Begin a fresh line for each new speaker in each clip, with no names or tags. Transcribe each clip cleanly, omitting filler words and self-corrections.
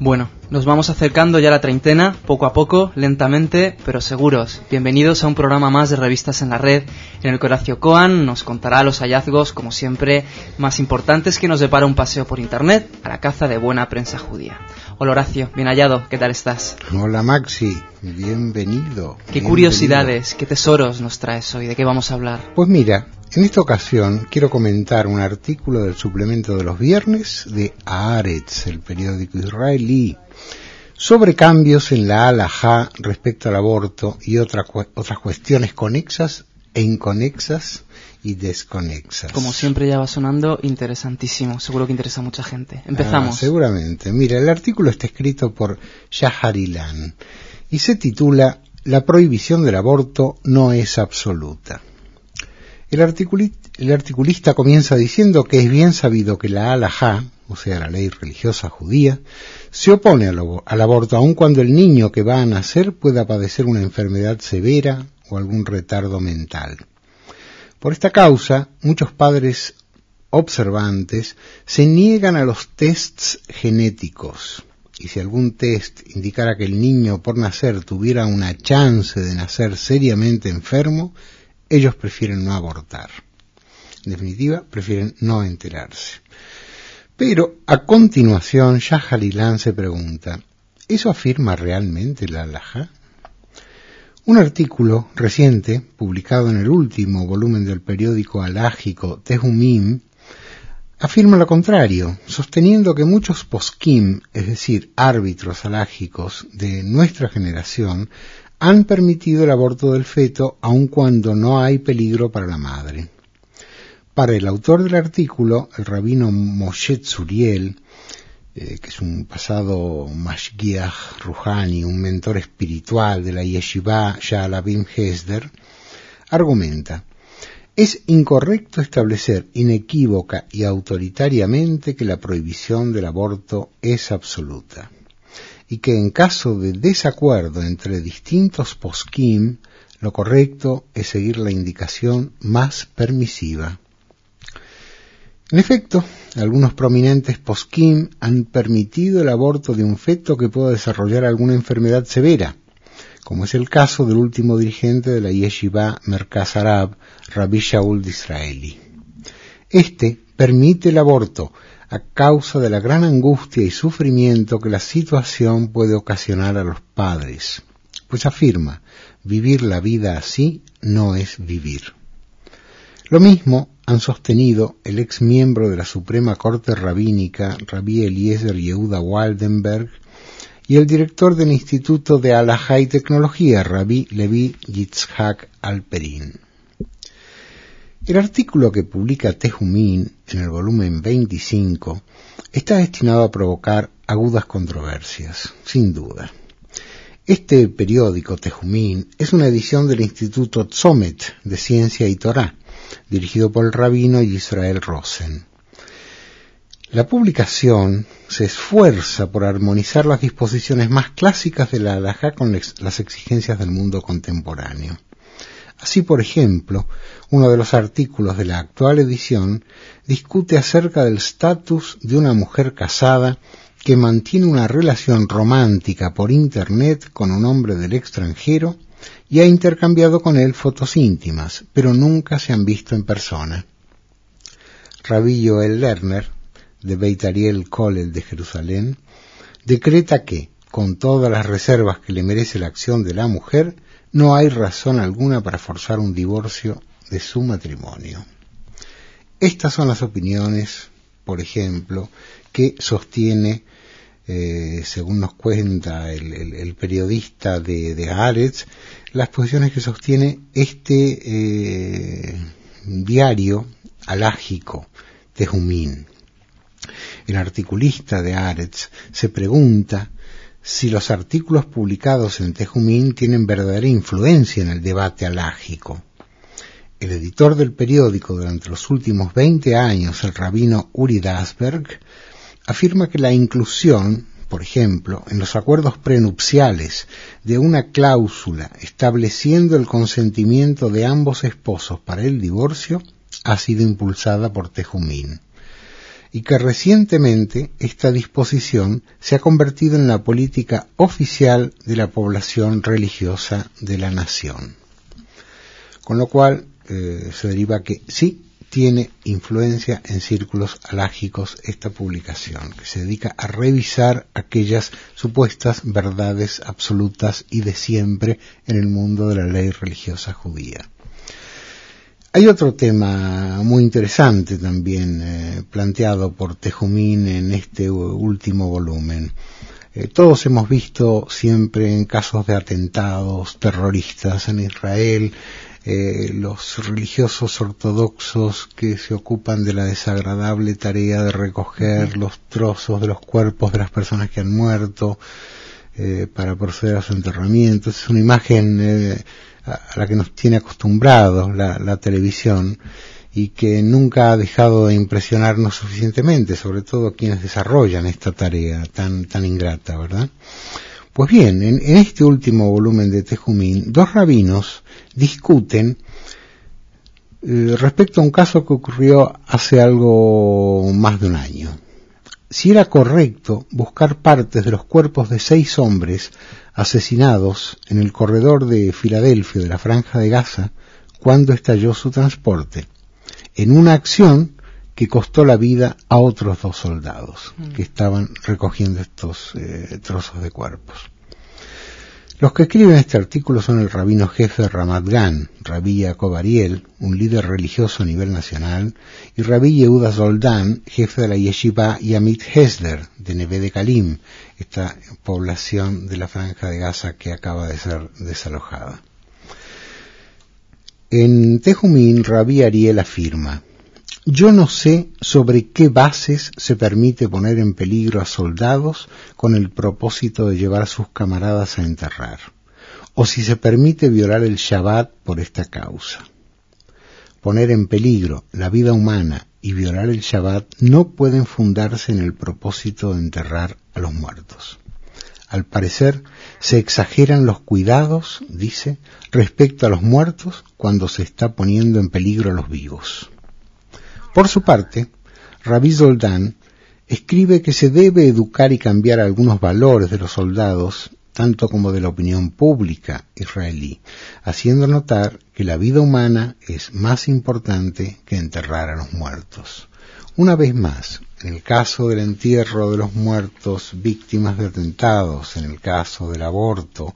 Bueno, nos vamos acercando ya a la treintena, poco a poco, lentamente, pero seguros. Bienvenidos a un programa más de Revistas en la Red, en el que Horacio Coan nos contará los hallazgos, como siempre, más importantes que nos depara un paseo por internet a la caza de buena prensa judía. Hola Horacio, bien hallado, ¿qué tal estás?
Hola Maxi, bienvenido.
¿Qué curiosidades, qué tesoros nos traes hoy? ¿De qué vamos a hablar?
Pues mira, en esta ocasión quiero comentar un artículo del suplemento de los viernes de Haaretz, el periódico israelí, sobre cambios en la halajá respecto al aborto y otras cuestiones conexas e inconexas y desconexas.
Como siempre ya va sonando interesantísimo, seguro que interesa a mucha gente. Empezamos.
Seguramente. Mira, el artículo está escrito por Shahar Ilan y se titula La prohibición del aborto no es absoluta. El articulista comienza diciendo que es bien sabido que la halajá, o sea, la ley religiosa judía, se opone al aborto aun cuando el niño que va a nacer pueda padecer una enfermedad severa o algún retardo mental. Por esta causa, muchos padres observantes se niegan a los tests genéticos, y si algún test indicara que el niño por nacer tuviera una chance de nacer seriamente enfermo, ellos prefieren no abortar. En definitiva, prefieren no enterarse. Pero, a continuación, Shahar Ilan se pregunta, ¿eso afirma realmente la halajá? Un artículo reciente, publicado en el último volumen del periódico halájico Tehumim, afirma lo contrario, sosteniendo que muchos poskim, es decir, árbitros halájicos de nuestra generación, han permitido el aborto del feto aun cuando no hay peligro para la madre. Para el autor del artículo, el rabino Moshe Tzuriel, que es un pasado Mashgiach Ruhani, un mentor espiritual de la Yeshiva Sha'alabim Hesder, argumenta: es incorrecto establecer inequívoca y autoritariamente que la prohibición del aborto es absoluta, y que en caso de desacuerdo entre distintos poskim, lo correcto es seguir la indicación más permisiva. En efecto, algunos prominentes poskim han permitido el aborto de un feto que pueda desarrollar alguna enfermedad severa, como es el caso del último dirigente de la Yeshiva Merkaz Arab, Rabbi Shaul Disraeli. Este permite el aborto a causa de la gran angustia y sufrimiento que la situación puede ocasionar a los padres, pues afirma, vivir la vida así no es vivir. Lo mismo han sostenido el ex miembro de la Suprema Corte Rabínica, Rabbi Eliezer Yehuda Waldenberg, y el director del Instituto de Halajá y Tecnología, Rabbi Levi Yitzhak Alperin. El artículo que publica Tehumim en el volumen 25 está destinado a provocar agudas controversias, sin duda. Este periódico, Tehumim, es una edición del Instituto Tzomet de Ciencia y Torá, dirigido por el rabino Yisrael Rosen. La publicación se esfuerza por armonizar las disposiciones más clásicas de la halajá con las exigencias del mundo contemporáneo. Así, por ejemplo, uno de los artículos de la actual edición discute acerca del estatus de una mujer casada que mantiene una relación romántica por Internet con un hombre del extranjero y ha intercambiado con él fotos íntimas, pero nunca se han visto en persona. Rabbi Joel Lerner, de Beit Ariel Kollel de Jerusalén, decreta que, con todas las reservas que le merece la acción de la mujer, no hay razón alguna para forzar un divorcio de su matrimonio. Estas son las opiniones, por ejemplo, que sostiene, según nos cuenta el periodista de Haaretz, las posiciones que sostiene este diario halájico, Tehumim. El articulista de Haaretz se pregunta si los artículos publicados en Tehumim tienen verdadera influencia en el debate halájico. El editor del periódico durante los últimos 20 años, el rabino Uri Dasberg, afirma que la inclusión, por ejemplo, en los acuerdos prenupciales de una cláusula estableciendo el consentimiento de ambos esposos para el divorcio ha sido impulsada por Tehumim. y que recientemente esta disposición se ha convertido en la política oficial de la población religiosa de la nación. Con lo cual se deriva que sí tiene influencia en círculos alágicos esta publicación, que se dedica a revisar aquellas supuestas verdades absolutas y de siempre en el mundo de la ley religiosa judía. Hay otro tema muy interesante también planteado por Tehumín en este último volumen. Todos hemos visto siempre en casos de atentados terroristas en Israel, los religiosos ortodoxos que se ocupan de la desagradable tarea de recoger los trozos de los cuerpos de las personas que han muerto para proceder a su enterramiento. Es una imagen a la que nos tiene acostumbrados la televisión y que nunca ha dejado de impresionarnos suficientemente, sobre todo quienes desarrollan esta tarea tan ingrata, ¿verdad? Pues bien, en este último volumen de Tehumín, dos rabinos discuten respecto a un caso que ocurrió hace algo más de un año. Si era correcto buscar partes de los cuerpos de 6 hombres asesinados en el corredor de Filadelfia de la Franja de Gaza cuando estalló su transporte, en una acción que costó la vida a otros 2 soldados que estaban recogiendo estos trozos de cuerpos. Los que escriben este artículo son el rabino jefe Ramat Gan, Rabí Yaakov Ariel, un líder religioso a nivel nacional, y Rabí Yehuda Zoldan, jefe de la Yeshiva Yamit Hesder de Neve de Kalim, esta población de la Franja de Gaza que acaba de ser desalojada. En Tehumín, Rabí Ariel afirma: yo no sé sobre qué bases se permite poner en peligro a soldados con el propósito de llevar a sus camaradas a enterrar, o si se permite violar el Shabbat por esta causa. Poner en peligro la vida humana y violar el Shabbat no pueden fundarse en el propósito de enterrar a los muertos. Al parecer, se exageran los cuidados, dice, respecto a los muertos cuando se está poniendo en peligro a los vivos. Por su parte, Rabí Zoldan escribe que se debe educar y cambiar algunos valores de los soldados, tanto como de la opinión pública israelí, haciendo notar que la vida humana es más importante que enterrar a los muertos. Una vez más, en el caso del entierro de los muertos víctimas de atentados, en el caso del aborto,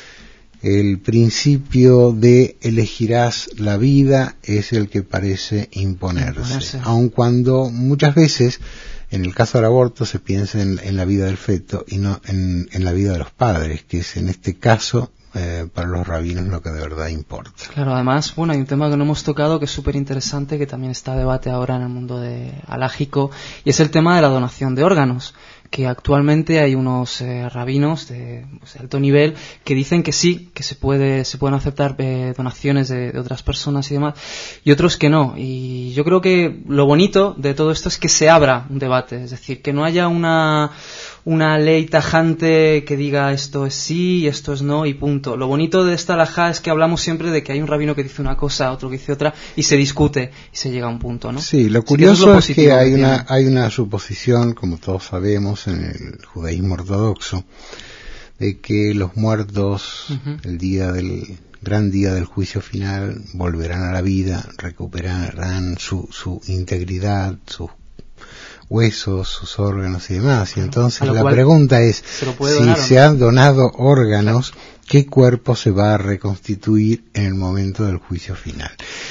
el principio de elegirás la vida es el que parece imponerse, aun cuando muchas veces en el caso del aborto se piensa en la vida del feto y no en la vida de los padres, que es en este caso para los rabinos lo que de verdad importa.
Claro, además, bueno, hay un tema que no hemos tocado que es súper interesante, que también está a debate ahora en el mundo alágico, y es el tema de la donación de órganos, que actualmente hay unos rabinos de alto nivel que dicen que sí, que se pueden aceptar donaciones de otras personas y demás, y otros que no. Y yo creo que lo bonito de todo esto es que se abra un debate, es decir, que no haya una ley tajante que diga esto es sí y esto es no y punto. Lo bonito de esta halajá es que hablamos siempre de que hay un rabino que dice una cosa, otro que dice otra, y se discute y se llega a un punto, ¿no?
Sí, lo curioso es que hay una suposición, como todos sabemos, en el judaísmo ortodoxo, de que los muertos, el gran día del juicio final, volverán a la vida, recuperarán su integridad, sus huesos, sus órganos y demás. Y entonces la pregunta es, si se han donado órganos, ¿qué cuerpo se va a reconstituir en el momento del juicio final?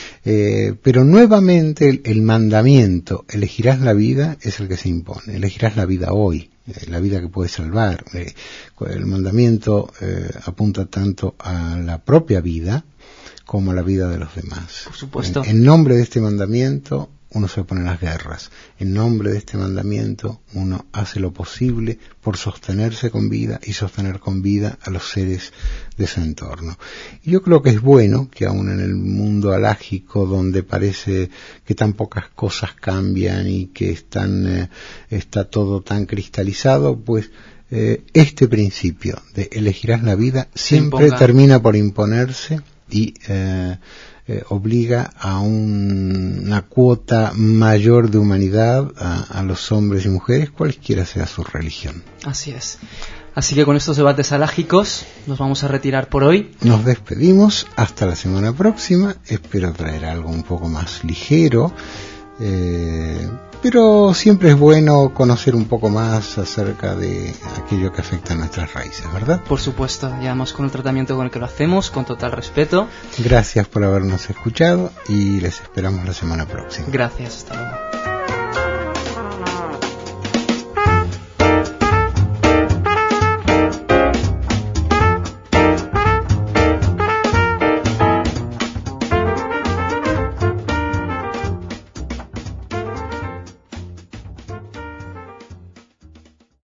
Pero nuevamente el mandamiento, elegirás la vida, es el que se impone. Elegirás la vida hoy, la vida que puedes salvar. El mandamiento apunta tanto a la propia vida como a la vida de los demás.
Por supuesto.
En nombre de este mandamiento uno se opone a las guerras. En nombre de este mandamiento uno hace lo posible por sostenerse con vida y sostener con vida a los seres de su entorno. Y yo creo que es bueno que aún en el mundo alágico, donde parece que tan pocas cosas cambian y que está todo tan cristalizado, pues este principio de elegirás la vida siempre termina por imponerse y obliga a una cuota mayor de humanidad a los hombres y mujeres, cualquiera sea su religión.
Así es. Así que con estos debates alágicos nos vamos a retirar por hoy.
Nos despedimos hasta la semana próxima. Espero traer algo un poco más ligero, pero siempre es bueno conocer un poco más acerca de aquello que afecta a nuestras raíces, ¿verdad?
Por supuesto, y además con el tratamiento con el que lo hacemos, con total respeto.
Gracias por habernos escuchado y les esperamos la semana próxima.
Gracias, hasta luego.